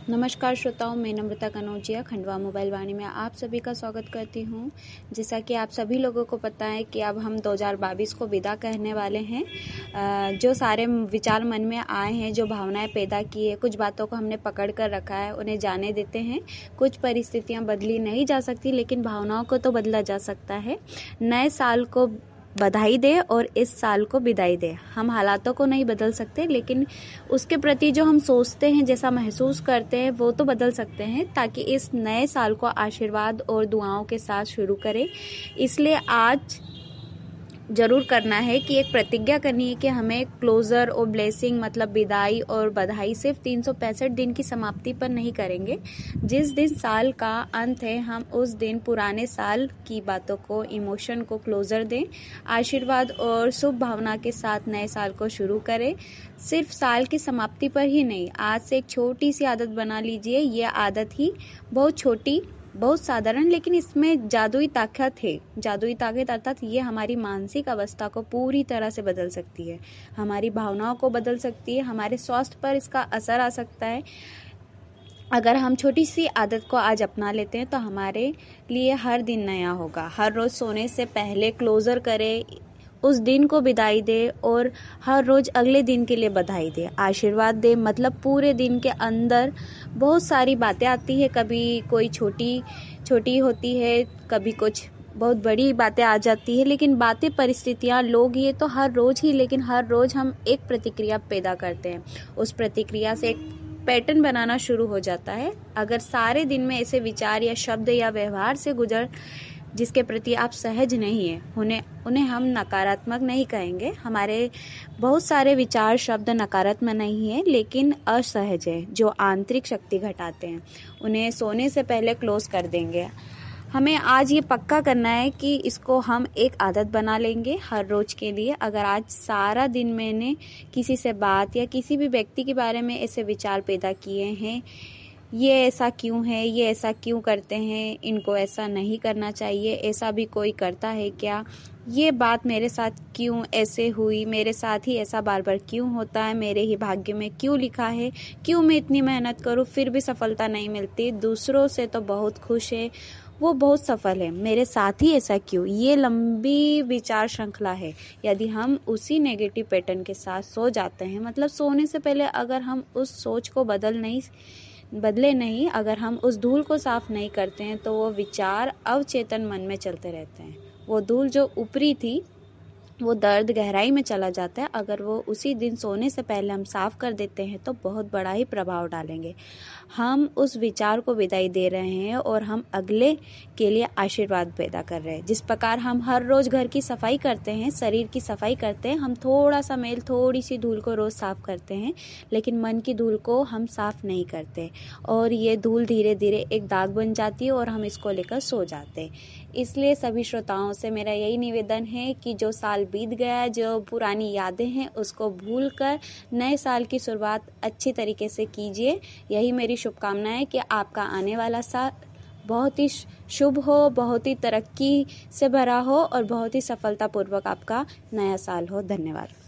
नमस्कार श्रोताओं, मैं नम्रता कनौजिया खंडवा मोबाइल वाणी में आप सभी का स्वागत करती हूं। जैसा कि आप सभी लोगों को पता है कि अब हम 2022 को विदा कहने वाले हैं। जो सारे विचार मन में आए हैं, जो भावनाएं पैदा की है, कुछ बातों को हमने पकड़ कर रखा है, उन्हें जाने देते हैं। कुछ परिस्थितियां बदली नहीं जा सकती, लेकिन भावनाओं को तो बदला जा सकता है। नए साल को बधाई दे और इस साल को विदाई दे। हम हालातों को नहीं बदल सकते, लेकिन उसके प्रति जो हम सोचते हैं, जैसा महसूस करते हैं, वो तो बदल सकते हैं, ताकि इस नए साल को आशीर्वाद और दुआओं के साथ शुरू करें। इसलिए आज जरूर करना है कि एक प्रतिज्ञा करनी है कि हमें क्लोजर और ब्लेसिंग मतलब विदाई और बधाई सिर्फ 365 दिन की समाप्ति पर नहीं करेंगे। जिस दिन साल का अंत है, हम उस दिन पुराने साल की बातों को, इमोशन को क्लोजर दें। आशीर्वाद और शुभ भावना के साथ नए साल को शुरू करें। सिर्फ साल की समाप्ति पर ही नहीं, आज से एक छोटी सी आदत बना लीजिए। ये आदत ही बहुत छोटी, बहुत साधारण, लेकिन इसमें जादुई ताकत है। जादुई ताकत अर्थात ये हमारी मानसिक अवस्था को पूरी तरह से बदल सकती है, हमारी भावनाओं को बदल सकती है, हमारे स्वास्थ्य पर इसका असर आ सकता है। अगर हम छोटी सी आदत को आज अपना लेते हैं तो हमारे लिए हर दिन नया होगा। हर रोज सोने से पहले क्लोजर करें, उस दिन को विदाई दे और हर रोज अगले दिन के लिए बधाई दे, आशीर्वाद दे। मतलब पूरे दिन के अंदर बहुत सारी बातें आती है, कभी कोई छोटी छोटी होती है, कभी कुछ बहुत बड़ी बातें आ जाती है, लेकिन बातें, परिस्थितियां, लोग, ये तो हर रोज ही, लेकिन हर रोज हम एक प्रतिक्रिया पैदा करते हैं। उस प्रतिक्रिया से एक पैटर्न बनाना शुरू हो जाता है। अगर सारे दिन में ऐसे विचार या शब्द या व्यवहार से गुजर जिसके प्रति आप सहज नहीं है, उन्हें हम नकारात्मक नहीं कहेंगे। हमारे बहुत सारे विचार, शब्द नकारात्मक नहीं है, लेकिन असहज है, जो आंतरिक शक्ति घटाते हैं। उन्हें सोने से पहले क्लोज कर देंगे। हमें आज ये पक्का करना है कि इसको हम एक आदत बना लेंगे हर रोज के लिए। अगर आज सारा दिन मैंने किसी से बात या किसी भी व्यक्ति के बारे में ऐसे विचार पैदा किए हैं, ये ऐसा क्यों है, ये ऐसा क्यों करते हैं, इनको ऐसा नहीं करना चाहिए, ऐसा भी कोई करता है क्या, ये बात मेरे साथ क्यों ऐसे हुई, मेरे साथ ही ऐसा बार बार क्यों होता है, मेरे ही भाग्य में क्यों लिखा है, क्यों मैं इतनी मेहनत करूं फिर भी सफलता नहीं मिलती, दूसरों से तो बहुत खुश है, वो बहुत सफल है, मेरे साथ ही ऐसा क्यों। ये लंबी विचार श्रृंखला है। यदि हम उसी नेगेटिव पैटर्न के साथ सो जाते हैं, मतलब सोने से पहले अगर हम उस सोच को बदले नहीं, अगर हम उस धूल को साफ नहीं करते हैं, तो वो विचार अवचेतन मन में चलते रहते हैं। वो धूल जो ऊपरी थी, वो दर्द गहराई में चला जाता है। अगर वो उसी दिन सोने से पहले हम साफ कर देते हैं तो बहुत बड़ा ही प्रभाव डालेंगे। हम उस विचार को विदाई दे रहे हैं और हम अगले के लिए आशीर्वाद पैदा कर रहे हैं। जिस प्रकार हम हर रोज घर की सफाई करते हैं, शरीर की सफाई करते हैं, हम थोड़ा सा मैल, थोड़ी सी धूल को रोज साफ करते हैं, लेकिन मन की धूल को हम साफ नहीं करते और ये धूल धीरे धीरे एक दाग बन जाती है और हम इसको लेकर सो जाते हैं। इसलिए सभी श्रोताओं से मेरा यही निवेदन है कि जो साल बीत गया, जो पुरानी यादें हैं, उसको भूलकर नए साल की शुरुआत अच्छी तरीके से कीजिए। यही मेरी शुभकामना है कि आपका आने वाला साल बहुत ही शुभ हो, बहुत ही तरक्की से भरा हो और बहुत ही सफलतापूर्वक आपका नया साल हो। धन्यवाद।